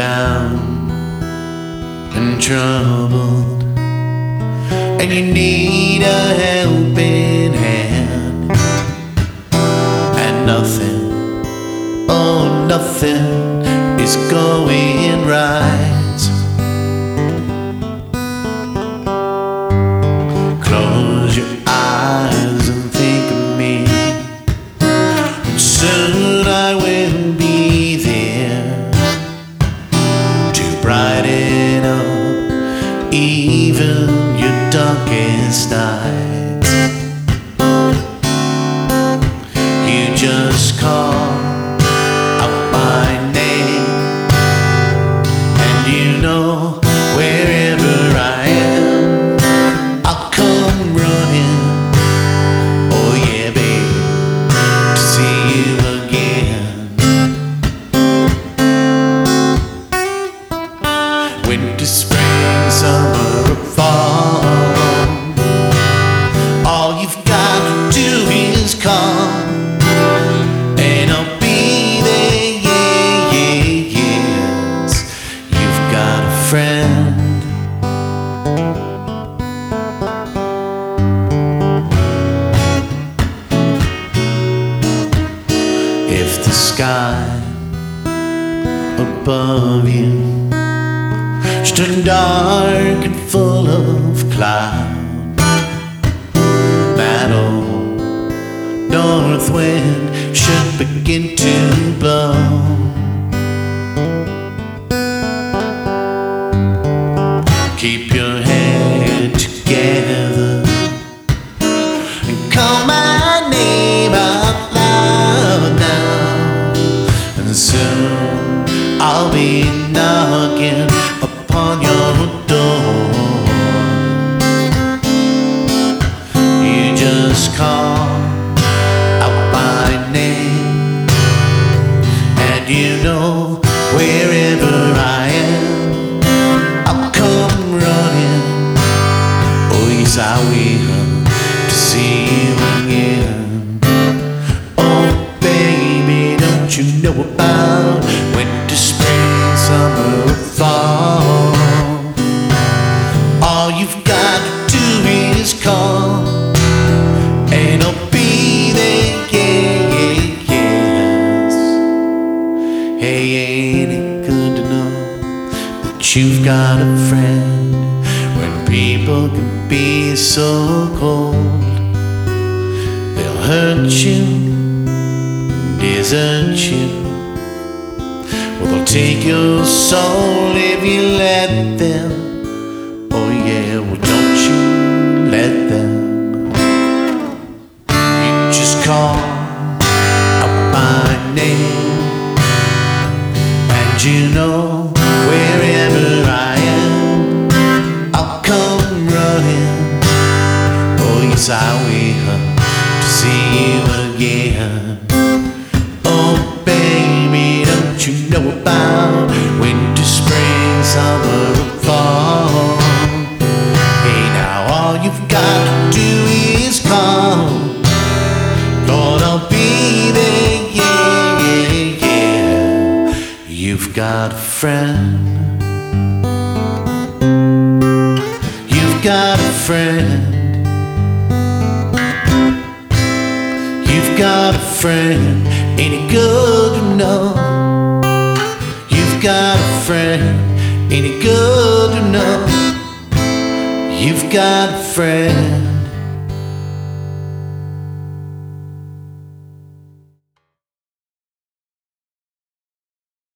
down and troubled, and you need a helping hand, and nothing, oh nothing is going right. Close your eyes and think of me, and soon I will be there to brighten up even your darkest nights. You just call out my name, and you know wherever I am, I'll come running. Oh yeah, baby, to see you again. Winter, spring, summer, or fall, all you've got to do is call, and I'll be there, yeah, yeah, yes. You've got a friend. If the sky above you should turn dark and full of cloud, that old north wind should begin to blow, keep your head together and call my name out loud now, and soon I'll be knocking upon your door. You just call out my name, and you know wherever I am, I'll come running. Oh yes, I will, to see you again. Oh baby, don't you know about winter, spring, summer, fall? All you've got to do is call, and I'll be there, yeah, yeah, yes. Hey, ain't it good to know that you've got a friend when people can be so cold? They'll hurt you, desert you, well, they'll take your soul if you let them. Oh yeah, well don't you let them. You just call out my name, and you know wherever I am, I'll come running. Oh yes, I will, to see you again. Oh baby, don't you know about winter, spring, summer, or fall? Hey now, all you've got to do is call, Lord, I'll be there, yeah, yeah, yeah. You've got a friend. You've got a friend. You've got a friend. Ain't it good to know? You've got a friend. Ain't it good to know? You've got a friend.